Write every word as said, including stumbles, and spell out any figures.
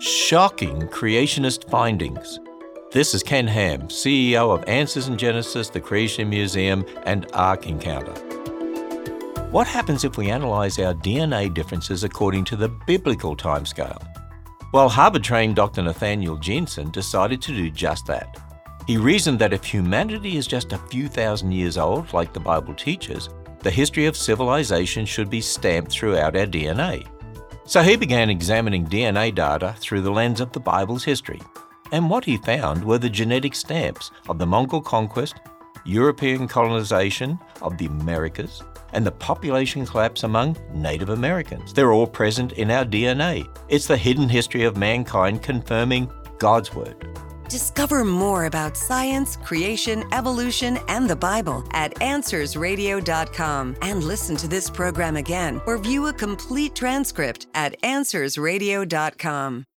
Shocking creationist findings. This is Ken Ham, C E O of Answers in Genesis, the Creation Museum, and Ark Encounter. What happens if we analyse our D N A differences according to the biblical timescale? Well, Harvard-trained Doctor Nathaniel Jensen decided to do just that. He reasoned that if humanity is just a few thousand years old, like the Bible teaches, the history of civilization should be stamped throughout our D N A. So he began examining D N A data through the lens of the Bible's history. And what he found were the genetic stamps of the Mongol conquest, European colonization of the Americas, and the population collapse among Native Americans. They're all present in our D N A. It's the hidden history of mankind confirming God's Word. Discover more about science, creation, evolution, and the Bible at answers radio dot com. And listen to this program again or view a complete transcript at answers radio dot com.